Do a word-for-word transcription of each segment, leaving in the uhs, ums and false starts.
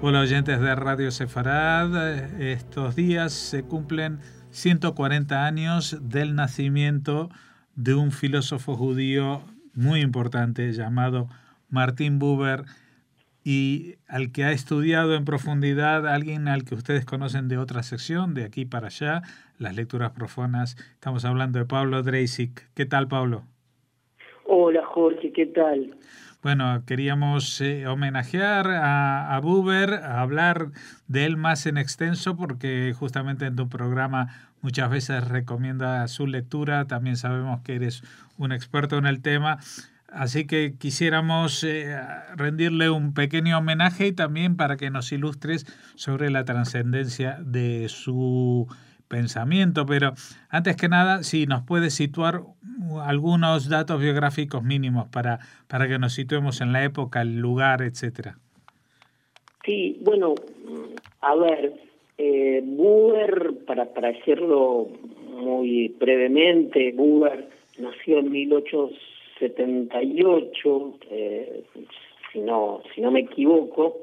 Hola oyentes de Radio Sefarad, estos días se cumplen ciento cuarenta años del nacimiento de un filósofo judío muy importante llamado Martin Buber y al que ha estudiado en profundidad alguien al que ustedes conocen de otra sección, de aquí para allá, las lecturas profanas. Estamos hablando de Pablo Dreisig. ¿Qué tal, Pablo? Hola, Jorge, ¿qué tal? Bueno, queríamos eh, homenajear a, a Buber, a hablar de él más en extenso, porque justamente en tu programa muchas veces recomienda su lectura. También sabemos que eres un experto en el tema. Así que quisiéramos eh, rendirle un pequeño homenaje y también para que nos ilustres sobre la trascendencia de su pensamiento. Pero antes que nada, si nos puedes situar algunos datos biográficos mínimos para, para que nos situemos en la época, el lugar, etcétera. Sí, bueno, a ver, eh, Buber, para, para decirlo muy brevemente, Buber nació en mil ochocientos setenta y ocho, eh, si no si no me equivoco,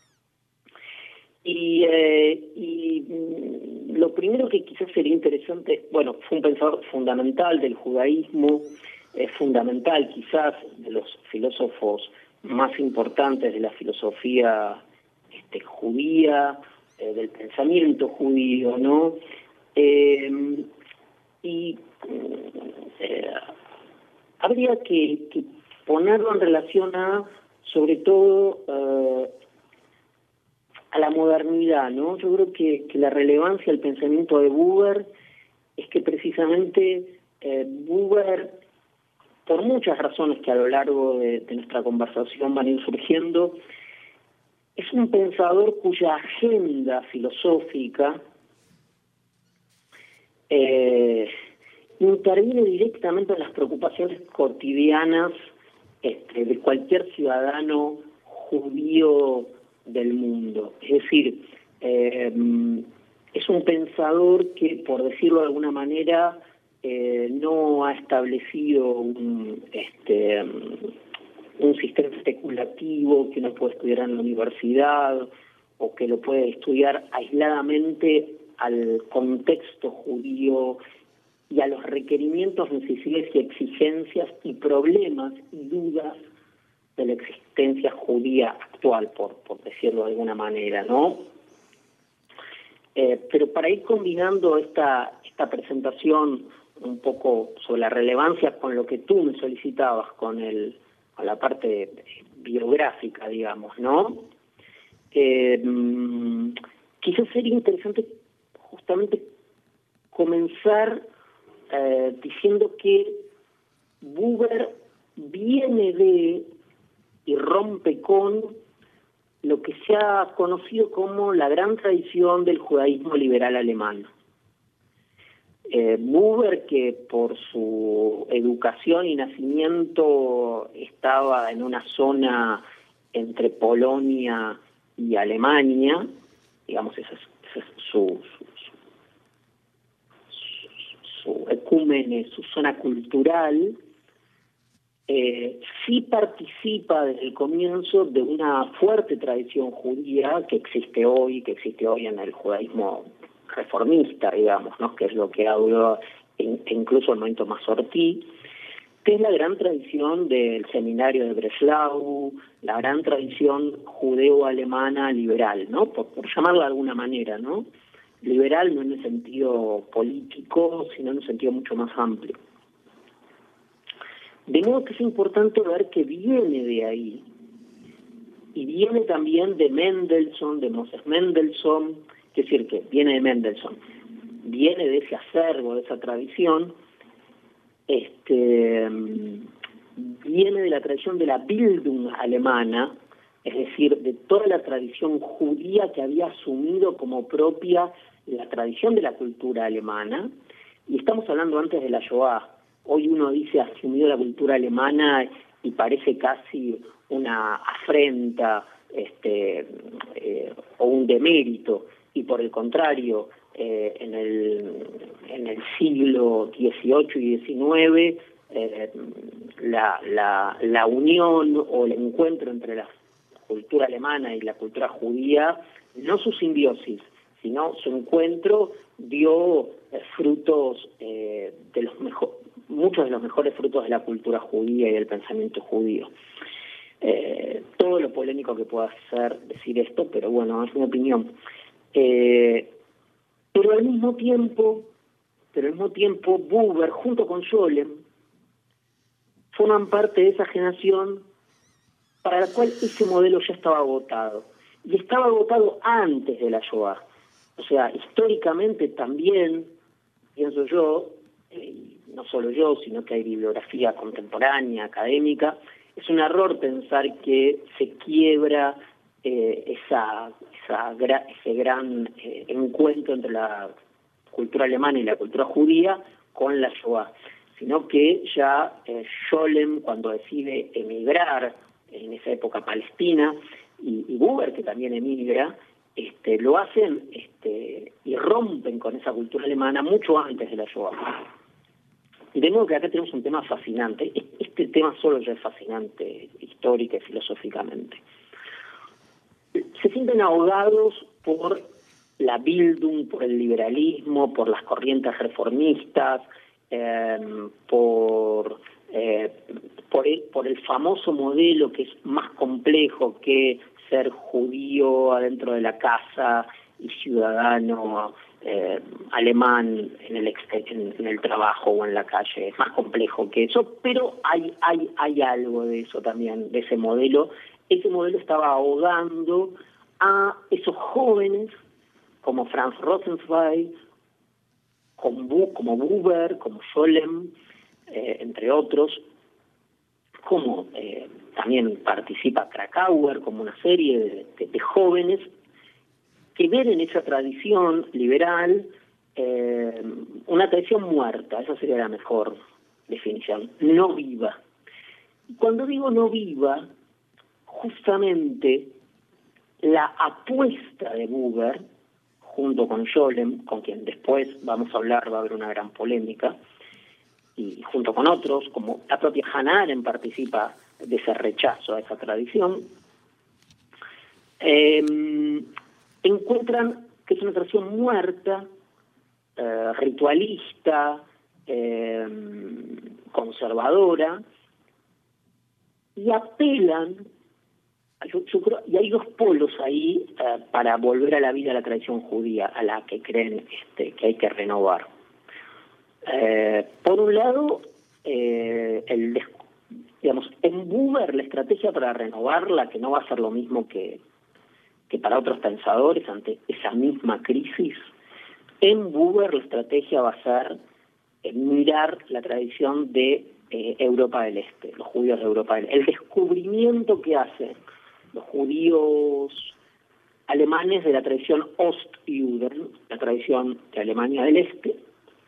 y, eh, y lo primero que quizás sería interesante, bueno, fue un pensador fundamental del judaísmo, eh, fundamental quizás de los filósofos más importantes de la filosofía este, judía, eh, del pensamiento judío, ¿no? Eh, y eh, habría que, que ponerlo en relación a, sobre todo, eh, a la modernidad, ¿no? Yo creo que, que la relevancia del pensamiento de Buber es que precisamente eh, Buber, por muchas razones que a lo largo de, de nuestra conversación van a ir surgiendo, es un pensador cuya agenda filosófica eh, interviene directamente en las preocupaciones cotidianas este, de cualquier ciudadano judío del mundo. Es decir, eh, es un pensador que, por decirlo de alguna manera, eh, no ha establecido un, este, un sistema especulativo que uno puede estudiar en la universidad o que lo puede estudiar aisladamente al contexto judío y a los requerimientos, necesidades y exigencias y problemas y dudas de la existencia judía actual, por, por decirlo de alguna manera, ¿no? Eh, pero para ir combinando esta, esta presentación un poco sobre la relevancia con lo que tú me solicitabas, con, el, con la parte biográfica, digamos, ¿no? Eh, quizás sería interesante justamente comenzar eh, diciendo que Buber viene de y rompe con lo que se ha conocido como la gran tradición del judaísmo liberal alemán. Eh, Buber, que por su educación y nacimiento estaba en una zona entre Polonia y Alemania, digamos, esa es, esa es su, su, su, su ecúmene, su zona cultural, Eh, sí participa desde el comienzo de una fuerte tradición judía que existe hoy, que existe hoy en el judaísmo reformista, digamos, ¿no? Que es lo que hablo in, incluso el momento más Ortí, que es la gran tradición del seminario de Breslau, la gran tradición judeo-alemana liberal, ¿no? Por, por llamarla de alguna manera, ¿no? Liberal no en el sentido político, sino en un sentido mucho más amplio. De modo que es importante ver que viene de ahí, y viene también de Mendelssohn, de Moses Mendelssohn, es decir, que viene de Mendelssohn, viene de ese acervo, de esa tradición, este, viene de la tradición de la Bildung alemana, es decir, de toda la tradición judía que había asumido como propia la tradición de la cultura alemana, y estamos hablando antes de la Shoah. Hoy uno dice asumió la cultura alemana y parece casi una afrenta este, eh, o un demérito, y por el contrario, eh, en, el, en el siglo dieciocho y diecinueve eh, la, la, la unión o el encuentro entre las cultura alemana y la cultura judía, no su simbiosis, sino su encuentro dio eh, frutos eh, de los mejor, muchos de los mejores frutos de la cultura judía y del pensamiento judío. Eh, todo lo polémico que pueda ser decir esto, pero bueno, es mi opinión. Eh, pero al mismo tiempo, pero al mismo tiempo, Buber junto con Scholem forman parte de esa generación para la cual ese modelo ya estaba agotado. Y estaba agotado antes de la Shoah. O sea, históricamente también, pienso yo, eh, no solo yo, sino que hay bibliografía contemporánea, académica, es un error pensar que se quiebra eh, esa, esa gra, ese gran eh, encuentro entre la cultura alemana y la cultura judía con la Shoah, sino que ya eh, Scholem, cuando decide emigrar en esa época a Palestina, y, y Buber, que también emigra, este, lo hacen este, y rompen con esa cultura alemana mucho antes de la Shoah. De modo que acá tenemos un tema fascinante. Este tema solo ya es fascinante, histórica y filosóficamente. Se sienten ahogados por la Bildung, por el liberalismo, por las corrientes reformistas, eh, por, eh, por, el, por el famoso modelo que es más complejo que ser judío adentro de la casa y ciudadano eh, alemán en el, en, en el trabajo o en la calle. Es más complejo que eso, pero hay, hay, hay algo de eso también, de ese modelo. Ese modelo estaba ahogando a esos jóvenes como Franz Rosenzweig, como, como Buber, como Scholem, eh, entre otros, como eh, también participa Krakauer, como una serie de, de, de jóvenes que ven en esa tradición liberal eh, una tradición muerta. Esa sería la mejor definición, no viva. Cuando digo no viva, justamente la apuesta de Buber, junto con Scholem, con quien después vamos a hablar, va a haber una gran polémica, y junto con otros, como la propia Hannah Arendt participa de ese rechazo a esa tradición, eh, encuentran que es una tradición muerta, eh, ritualista, eh, conservadora, y apelan, yo, yo creo, y hay dos polos ahí eh, para volver a la vida a la tradición judía, a la que creen este, que hay que renovar. Eh, por un lado, eh, el, digamos, en Buber la estrategia para renovarla, que no va a ser lo mismo que, que para otros pensadores ante esa misma crisis, en Buber la estrategia va a ser eh, mirar la tradición de eh, Europa del Este, los judíos de Europa del Este, el descubrimiento que hacen los judíos alemanes de la tradición Ostjuden, la tradición de Alemania del Este,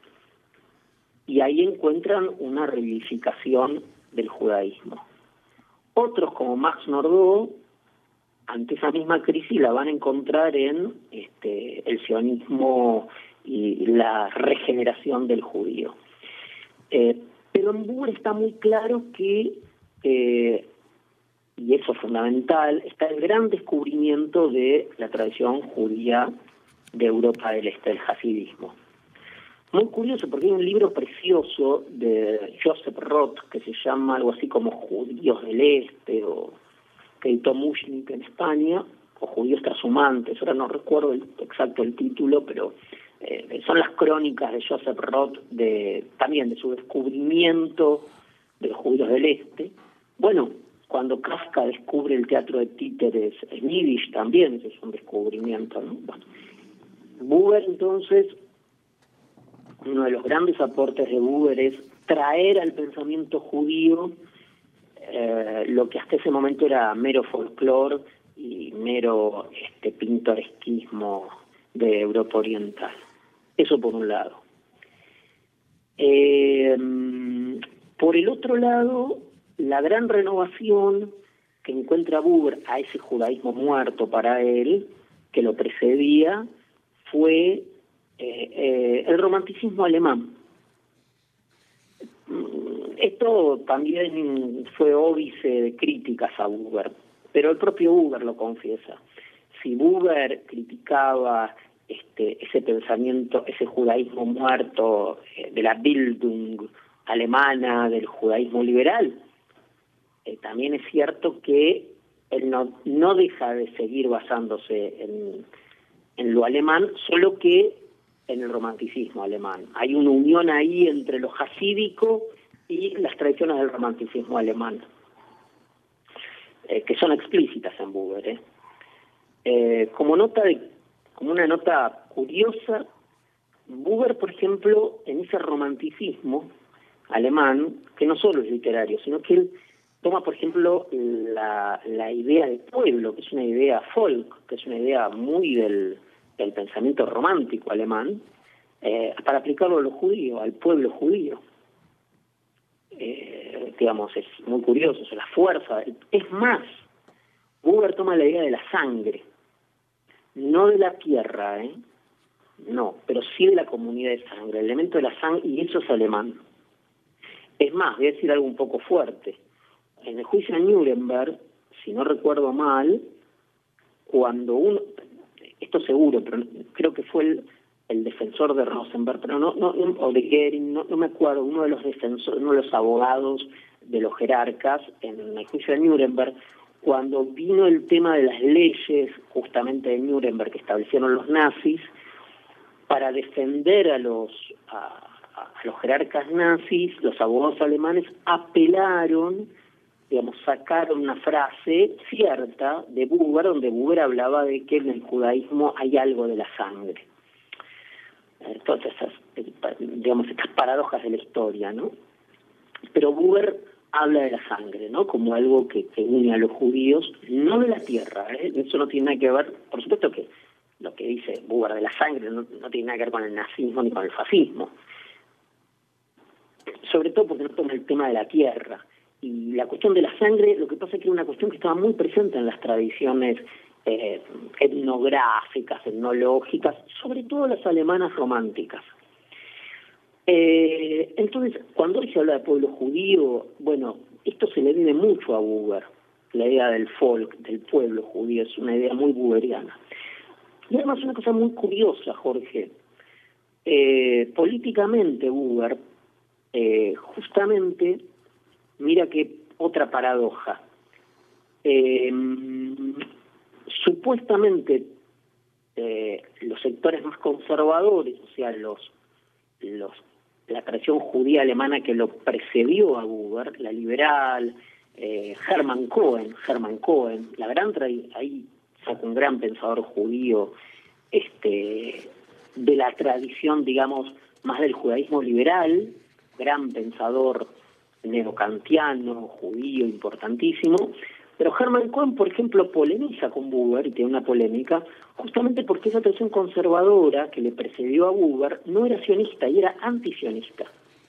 y ahí encuentran una reivindicación del judaísmo. Otros, como Max Nordau, ante esa misma crisis la van a encontrar en este, el sionismo y la regeneración del judío. Eh, pero en Buber está muy claro que, eh, y eso es fundamental, está el gran descubrimiento de la tradición judía de Europa del Este, el hasidismo. Muy curioso, porque hay un libro precioso de Joseph Roth que se llama algo así como Judíos del Este, o que editó Mushnik en España, o Judíos Trashumantes, ahora no recuerdo el, exacto el título, pero eh, son las crónicas de Joseph Roth, de, también de su descubrimiento de los judíos del Este. Bueno, cuando Kafka descubre el teatro de títeres en Yiddish, también eso es un descubrimiento, ¿no? Bueno, Buber, entonces, uno de los grandes aportes de Buber es traer al pensamiento judío eh, lo que hasta ese momento era mero folclore y mero este, pintoresquismo de Europa Oriental. Eso por un lado. Eh, por el otro lado, la gran renovación que encuentra Buber a ese judaísmo muerto para él, que lo precedía, fue eh, eh, el romanticismo alemán. Esto también fue óbice de críticas a Buber, pero el propio Buber lo confiesa. Si Buber criticaba este, ese pensamiento, ese judaísmo muerto eh, de la Bildung alemana, del judaísmo liberal, eh, también es cierto que él no, no deja de seguir basándose en, en lo alemán, solo que en el romanticismo alemán. Hay una unión ahí entre lo jasídico y las tradiciones del romanticismo alemán, eh, que son explícitas en Buber. ¿eh? Eh, como nota de, como una nota curiosa, Buber, por ejemplo, en ese romanticismo alemán, que no solo es literario, sino que él toma, por ejemplo, la, la idea de pueblo, que es una idea folk, que es una idea muy del, del pensamiento romántico alemán, eh, para aplicarlo a los judíos, al pueblo judío. Eh, digamos, es muy curioso, es la fuerza. Es más, Buber toma la idea de la sangre, no de la tierra, ¿eh? no, pero sí de la comunidad de sangre, el elemento de la sangre, y eso es alemán. Es más, voy a decir algo un poco fuerte. En el juicio de Nuremberg, si no recuerdo mal, cuando uno, esto seguro, pero creo que fue el, el defensor de Rosenberg, pero no, no, o de Goering, no, no me acuerdo, uno de los defensores, uno de los abogados de los jerarcas en el juicio de Nuremberg, cuando vino el tema de las leyes justamente de Nuremberg que establecieron los nazis para defender a los a, a los jerarcas nazis, los abogados alemanes apelaron, digamos, sacaron una frase cierta de Buber, donde Buber hablaba de que en el judaísmo hay algo de la sangre. Entonces, esas, digamos, estas paradojas de la historia, ¿no? Pero Buber habla de la sangre, ¿no? Como algo que, que une a los judíos, no de la tierra, ¿eh? Eso no tiene nada que ver, por supuesto que lo que dice Buber de la sangre no, no tiene nada que ver con el nazismo ni con el fascismo. Sobre todo porque no toma el tema de la tierra. Y la cuestión de la sangre, lo que pasa es que era una cuestión que estaba muy presente en las tradiciones eh, etnográficas, etnológicas, sobre todo las alemanas románticas. Eh, entonces, cuando hoy se habla de pueblo judío, bueno, esto se le debe mucho a Buber. La idea del folk, del pueblo judío, es una idea muy buberiana. Y además una cosa muy curiosa, Jorge. Eh, políticamente, Buber, eh, justamente, mira que otra paradoja. Eh, supuestamente, eh, los sectores más conservadores, o sea, los, los la tradición judía alemana que lo precedió a Buber, la liberal, eh, Hermann Cohen, Hermann Cohen, la gran tra- ahí sacó un gran pensador judío, este, de la tradición, digamos, más del judaísmo liberal, gran pensador neocantiano, judío, importantísimo. Pero Hermann Cohen, por ejemplo, polemiza con Buber, y tiene una polémica, justamente porque esa tradición conservadora que le precedió a Buber no era sionista y era antisionista.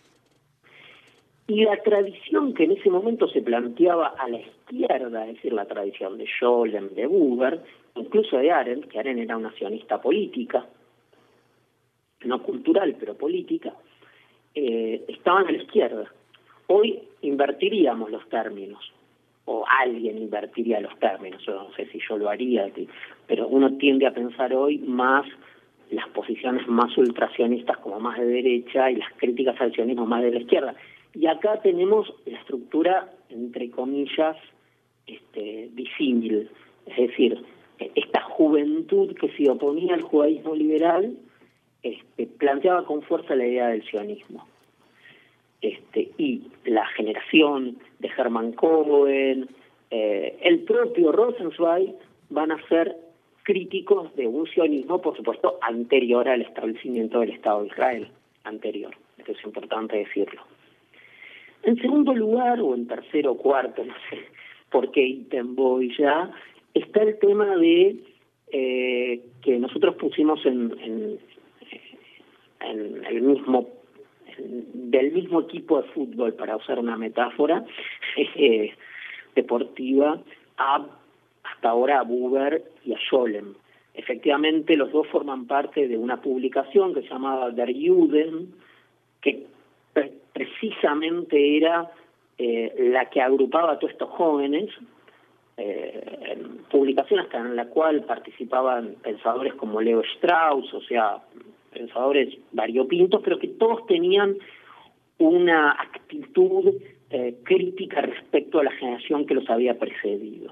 Y la tradición que en ese momento se planteaba a la izquierda, es decir, la tradición de Scholem, de Buber, incluso de Arendt, que Arendt era una sionista política, no cultural, pero política, eh, estaban a la izquierda. Hoy invertiríamos los términos, o alguien invertiría los términos, yo no sé si yo lo haría, pero uno tiende a pensar hoy más las posiciones más ultracionistas como más de derecha y las críticas al sionismo más de la izquierda. Y acá tenemos la estructura, entre comillas, este, disímil, es decir, esta juventud que se oponía al judaísmo liberal este, planteaba con fuerza la idea del sionismo. Este, y la generación de Hermann Cohen, eh, el propio Rosenzweig van a ser críticos de un sionismo, por supuesto, anterior al establecimiento del Estado de Israel, anterior, esto es importante decirlo. En segundo lugar, o en tercero o cuarto, no sé por qué ítem voy ya, está el tema de eh, que nosotros pusimos en, en, en el mismo del mismo equipo de fútbol, para usar una metáfora eh, deportiva, a, hasta ahora a Buber y a Scholem. Efectivamente, los dos forman parte de una publicación que se llamaba Der Juden, que pre- precisamente era eh, la que agrupaba a todos estos jóvenes eh, publicación hasta en la cual participaban pensadores como Leo Strauss, o sea, pensadores variopintos, pero que todos tenían una actitud eh, crítica respecto a la generación que los había precedido.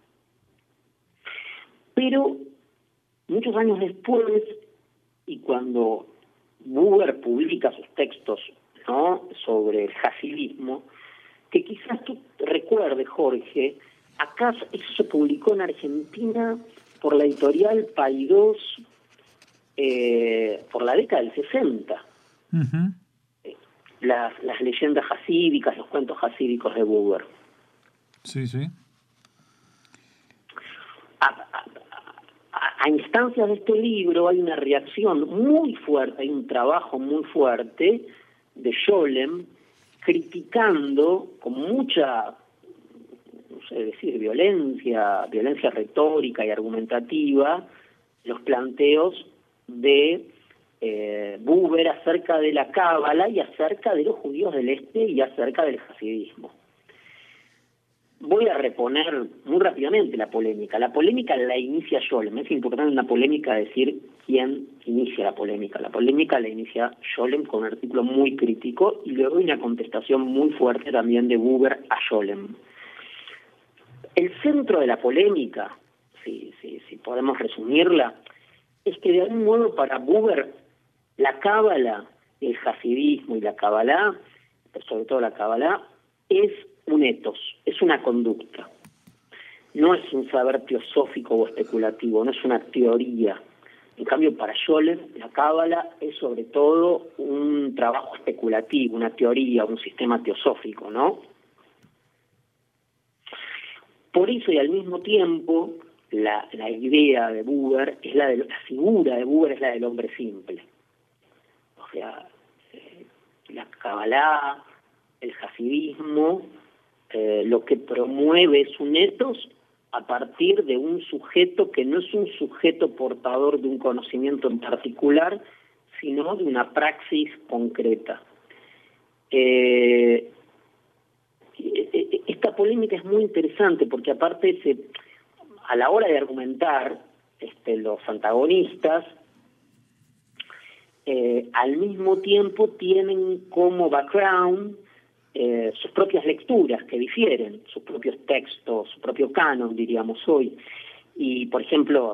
Pero muchos años después, y cuando Buber publica sus textos, ¿no?, sobre el hasidismo, que quizás tú recuerdes, Jorge, acá eso se publicó en Argentina por la editorial Paidós eh, por la década del sesenta. Uh-huh. Las, las leyendas hasídicas, los cuentos hasídicos de Buber. Sí, sí. A, a, a, a instancias de este libro hay una reacción muy fuerte, hay un trabajo muy fuerte de Scholem criticando con mucha, no sé decir, violencia, violencia retórica y argumentativa, los planteos de eh, Buber acerca de la cábala y acerca de los judíos del este y acerca del hasidismo. Voy a reponer muy rápidamente la polémica. La polémica la inicia Scholem. Es importante en una polémica decir quién inicia la polémica. La polémica la inicia Scholem con un artículo muy crítico y luego hay una contestación muy fuerte también de Buber a Scholem. El centro de la polémica, si, si, si podemos resumirla, es que de algún modo para Buber la cábala, el hasidismo y la cábala, sobre todo la cábala, es un etos, es una conducta. No es un saber teosófico o especulativo, no es una teoría. En cambio, para Scholem, la cábala es sobre todo un trabajo especulativo, una teoría, un sistema teosófico, ¿no? Por eso y al mismo tiempo, la, la idea de Buber, es la, de, la figura de Buber es la del hombre simple. O sea, eh, la cábala, el hasidismo, eh, lo que promueve es un etos a partir de un sujeto que no es un sujeto portador de un conocimiento en particular, sino de una praxis concreta. Eh, esta polémica es muy interesante porque aparte se, a la hora de argumentar este, los antagonistas, eh, al mismo tiempo tienen como background eh, sus propias lecturas que difieren, sus propios textos, su propio canon, diríamos hoy. Y, por ejemplo,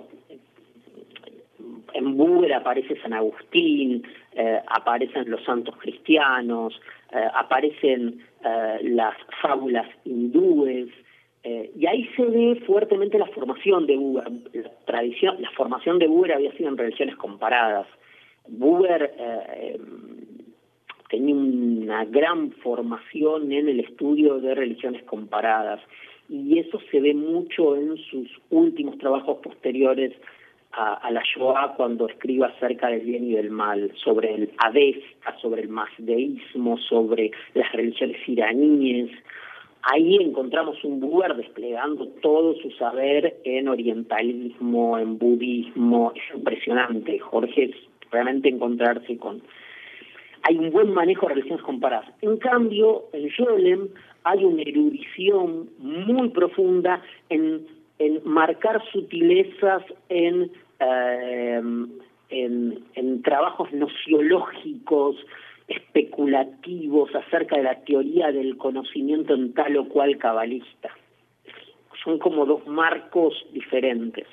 en Buber aparece San Agustín, eh, aparecen los santos cristianos, eh, aparecen eh, las fábulas hindúes, eh, y ahí se ve fuertemente la formación de Buber. La tradición, la formación de Buber había sido en religiones comparadas. Buber eh, tenía una gran formación en el estudio de religiones comparadas, y eso se ve mucho en sus últimos trabajos posteriores a, a la Shoah, cuando escribe acerca del bien y del mal, sobre el Avesta, sobre el mazdeísmo, sobre las religiones iraníes. Ahí encontramos un Buber desplegando todo su saber en orientalismo, en budismo. Es impresionante, Jorge, es realmente encontrarse con... Hay un buen manejo de religiones comparadas. En cambio, en Scholem hay una erudición muy profunda en, en marcar sutilezas en, eh, en, en trabajos nociológicos, especulativos acerca de la teoría del conocimiento en tal o cual cabalista. Son como dos marcos diferentes.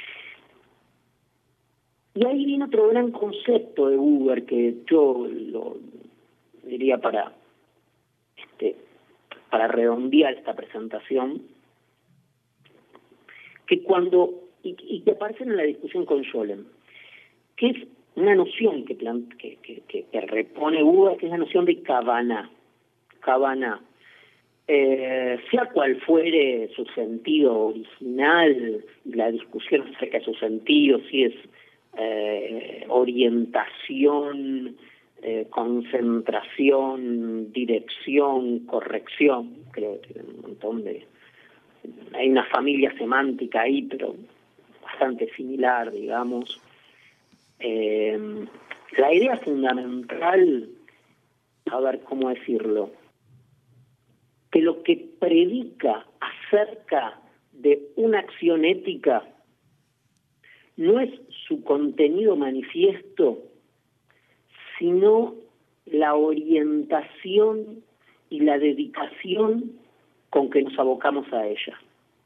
Y ahí viene otro gran concepto de Buber que yo lo diría para este, para redondear esta presentación, que cuando y, y que aparece en la discusión con Scholem, que es una noción que, plan, que, que, que, que repone Buber, que es la noción de Kavaná. Kavaná. Eh, sea cual fuere su sentido original, la discusión acerca de su sentido, si es eh, orientación, eh, concentración, dirección, corrección, creo que tiene un montón de... Hay una familia semántica ahí, pero bastante similar, digamos. Eh, la idea fundamental, a ver cómo decirlo, que lo que predica acerca de una acción ética no es su contenido manifiesto, sino la orientación y la dedicación con que nos abocamos a ella.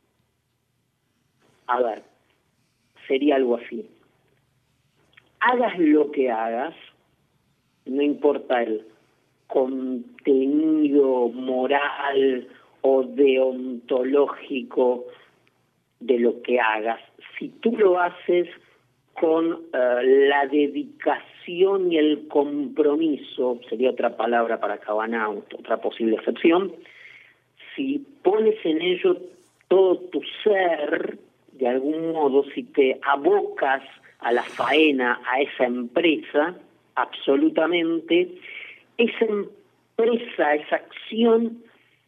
A ver, sería algo así. Hagas lo que hagas, no importa el contenido moral o deontológico de lo que hagas, si tú lo haces con uh, la dedicación y el compromiso, sería otra palabra para Kavanagh, otra posible excepción, si pones en ello todo tu ser, de algún modo, si te abocas a la faena, a esa empresa, absolutamente, esa empresa, esa acción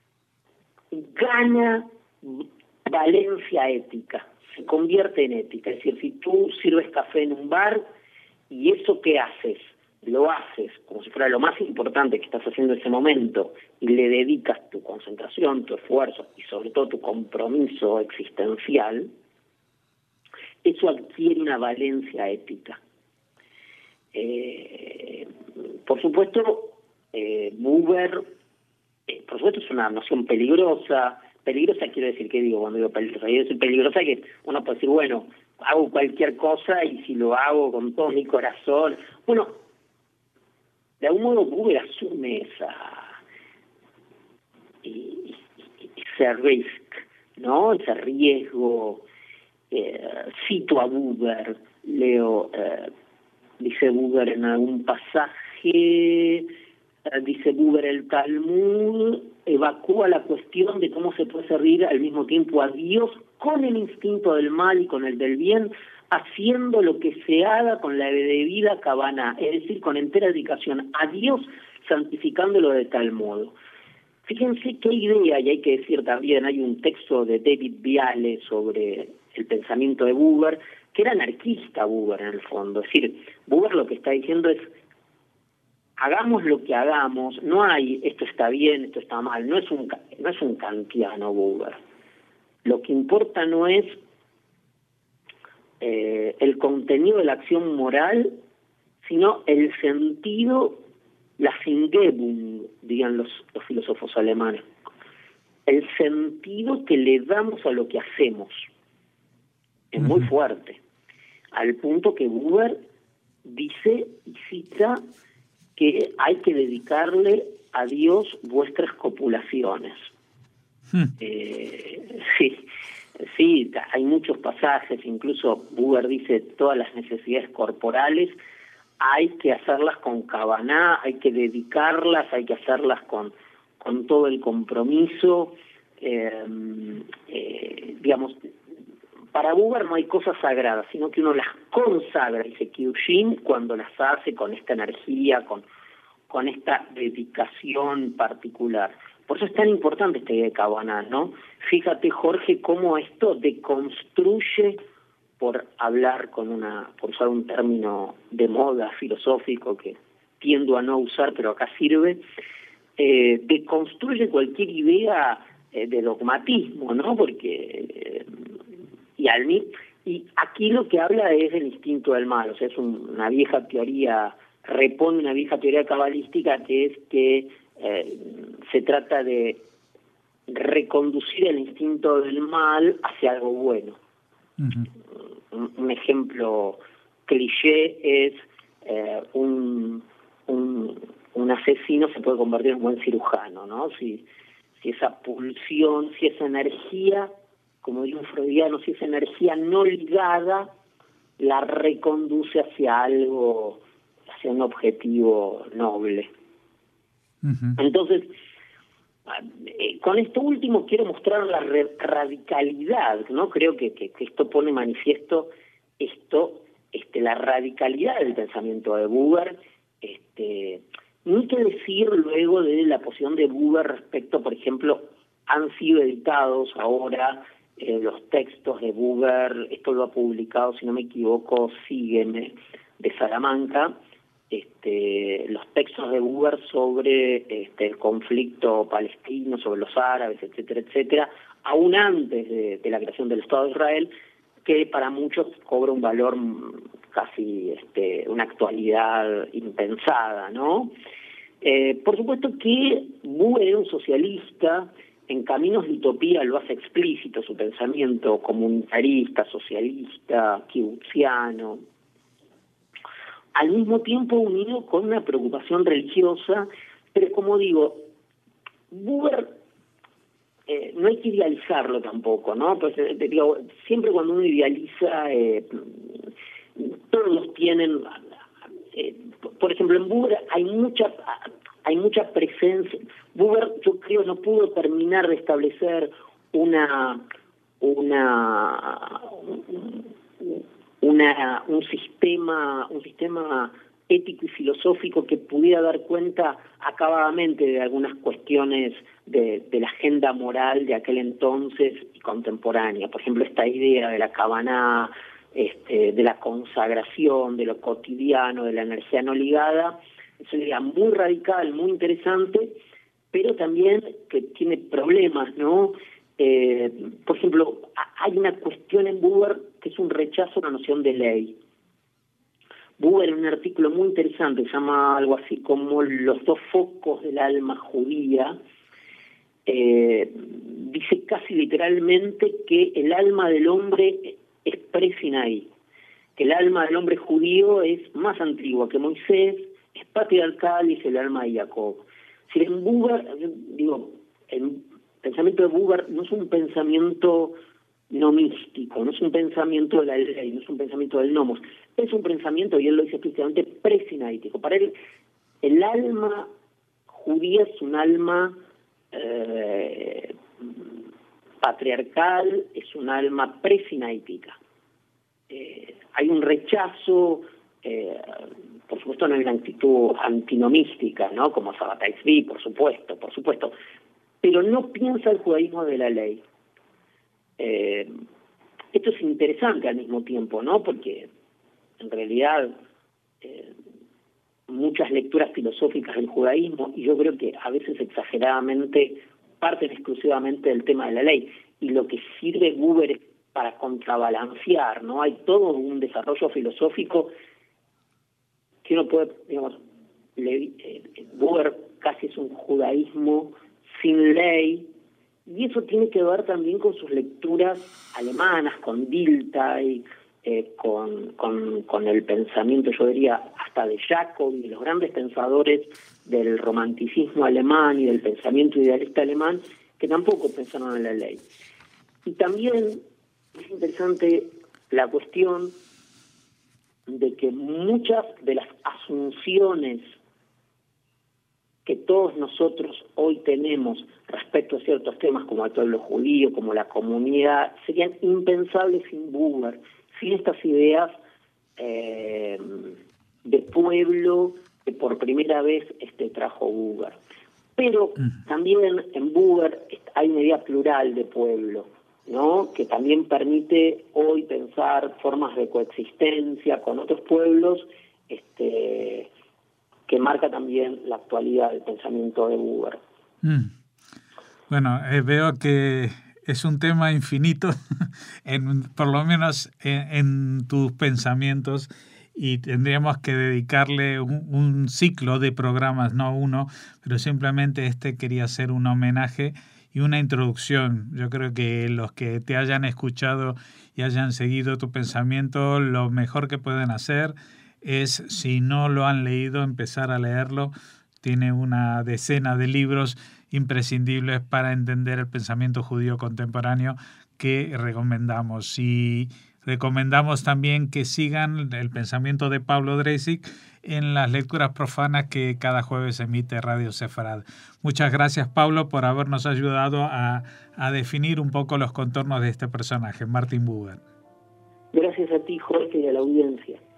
gana valencia ética, se convierte en ética. Es decir, si tú sirves café en un bar y eso que haces, lo haces como si fuera lo más importante que estás haciendo en ese momento y le dedicas tu concentración, tu esfuerzo y sobre todo tu compromiso existencial, eso adquiere una valencia ética. Eh, por supuesto, eh, Buber, eh, por supuesto es una noción peligrosa. Peligrosa quiero decir, ¿qué digo cuando digo peligrosa? Quiero decir peligrosa que uno puede decir, bueno, hago cualquier cosa y si lo hago con todo mi corazón. Bueno, de algún modo Buber asume esa y, y, ese risk, ¿no? Ese riesgo. Eh, cito a Buber, leo, eh, dice Buber en algún pasaje, eh, dice Buber, el Talmud evacúa la cuestión de cómo se puede servir al mismo tiempo a Dios con el instinto del mal y con el del bien, haciendo lo que se haga con la debida Kavanagh, es decir, con entera dedicación a Dios, santificándolo de tal modo. Fíjense qué idea, y hay que decir también, hay un texto de David Viale sobre el pensamiento de Buber, que era anarquista Buber en el fondo. Es decir, Buber lo que está diciendo es, hagamos lo que hagamos, no hay esto está bien, esto está mal, no es un, no es un kantiano Buber. Lo que importa no es eh, el contenido de la acción moral, sino el sentido, la Singebung, dirían los, los filósofos alemanes, el sentido que le damos a lo que hacemos. Es muy fuerte, al punto que Buber dice y cita que hay que dedicarle a Dios vuestras copulaciones. Hmm. Eh, sí, sí, hay muchos pasajes, incluso Buber dice todas las necesidades corporales hay que hacerlas con Kavanagh, hay que dedicarlas, hay que hacerlas con, con todo el compromiso, eh, eh, digamos. Para Buber no hay cosas sagradas, sino que uno las consagra, dice Kyujin, cuando las hace con esta energía, con, con esta dedicación particular. Por eso es tan importante esta idea de Kavanagh, ¿no? Fíjate, Jorge, cómo esto deconstruye, por hablar con una, por usar un término de moda filosófico que tiendo a no usar, pero acá sirve, eh, deconstruye cualquier idea eh, de dogmatismo, ¿no? Porque... Eh, Y, al, y aquí lo que habla es del instinto del mal, o sea, es un, una vieja teoría, repone una vieja teoría cabalística que es que eh, se trata de reconducir el instinto del mal hacia algo bueno. Uh-huh. Un, un ejemplo cliché es eh, un, un, un asesino se puede convertir en un buen cirujano, ¿no? Si, si esa pulsión, si esa energía, como diría un freudiano, si esa energía no ligada la reconduce hacia algo, hacia un objetivo noble. Uh-huh. Entonces, eh, con esto último quiero mostrar la re- radicalidad, ¿no? Creo que, que, que esto pone manifiesto esto, este, la radicalidad del pensamiento de Buber. Este, no hay que decir luego de la posición de Buber respecto, por ejemplo, han sido editados ahora Eh, los textos de Buber, esto lo ha publicado, si no me equivoco, Sígueme, de Salamanca, este, los textos de Buber sobre este, el conflicto palestino, sobre los árabes, etcétera, etcétera, aún antes de, de la creación del Estado de Israel, que para muchos cobra un valor casi, este, una actualidad impensada, ¿no? Eh, por supuesto que Buber era un socialista. En Caminos de Utopía lo hace explícito su pensamiento comunitarista, socialista, kibutziano, al mismo tiempo unido con una preocupación religiosa, pero como digo, Buber eh, no hay que idealizarlo tampoco, ¿no? Pues eh, digo, siempre cuando uno idealiza, eh, todos tienen, eh, por ejemplo, en Buber hay mucha hay mucha presencia. Buber, yo creo, no pudo terminar de establecer una una una un sistema un sistema ético y filosófico que pudiera dar cuenta acabadamente de algunas cuestiones de, de la agenda moral de aquel entonces y contemporánea. Por ejemplo, esta idea de la Kavaná, este, de la consagración, de lo cotidiano, de la energía no ligada. Es una idea muy radical, muy interesante, pero también que tiene problemas, ¿no? Eh, por ejemplo, hay una cuestión en Buber que es un rechazo a la noción de ley. Buber, en un artículo muy interesante, se llama algo así como Los dos focos del alma judía, eh, dice casi literalmente que el alma del hombre es pre-Sinaí, que el alma del hombre judío es más antigua que Moisés, es patriarcal y es el alma de Jacob. Si en Buber, digo, el pensamiento de Buber no es un pensamiento no místico, no es un pensamiento de la ley, no es un pensamiento del nomos, es un pensamiento, y él lo dice explícitamente, pre-sinaítico. Para él, el alma judía es un alma eh, patriarcal, es un alma pre-sinaítica. Eh, hay un rechazo, eh, por supuesto no hay una actitud antinomística, ¿no? Como Sabbatai Tzvi, por supuesto, por supuesto, pero no piensa el judaísmo de la ley. Eh, esto es interesante al mismo tiempo, ¿no? Porque en realidad eh, muchas lecturas filosóficas del judaísmo, y yo creo que a veces exageradamente, parten exclusivamente del tema de la ley, y lo que sirve Buber es para contrabalancear, ¿no? Hay todo un desarrollo filosófico que uno puede, digamos, le, eh, Buber casi es un judaísmo sin ley, y eso tiene que ver también con sus lecturas alemanas, con Dilthey, eh, con, con, con el pensamiento, yo diría, hasta de Jacob y de los grandes pensadores del romanticismo alemán y del pensamiento idealista alemán, que tampoco pensaron en la ley. Y también es interesante la cuestión de que muchas de las asunciones que todos nosotros hoy tenemos respecto a ciertos temas como el pueblo judío, como la comunidad, serían impensables sin Buber, sin estas ideas eh, de pueblo que por primera vez este, trajo Buber. Pero también en Buber hay una idea plural de pueblo, ¿no? Que también permite hoy pensar formas de coexistencia con otros pueblos, este que marca también la actualidad del pensamiento de Buber. Mm. Bueno, eh, veo que es un tema infinito, en, por lo menos en, en tus pensamientos, y tendríamos que dedicarle un, un ciclo de programas, no uno, pero simplemente este quería ser un homenaje y una introducción. Yo creo que los que te hayan escuchado y hayan seguido tu pensamiento, lo mejor que pueden hacer es, si no lo han leído, empezar a leerlo. Tiene una decena de libros imprescindibles para entender el pensamiento judío contemporáneo que recomendamos. Y recomendamos también que sigan el pensamiento de Pablo Dresig en las lecturas profanas que cada jueves emite Radio Sefarad. Muchas gracias, Pablo, por habernos ayudado a, a definir un poco los contornos de este personaje, Martin Buber. Gracias a ti, Jorge, y a la audiencia.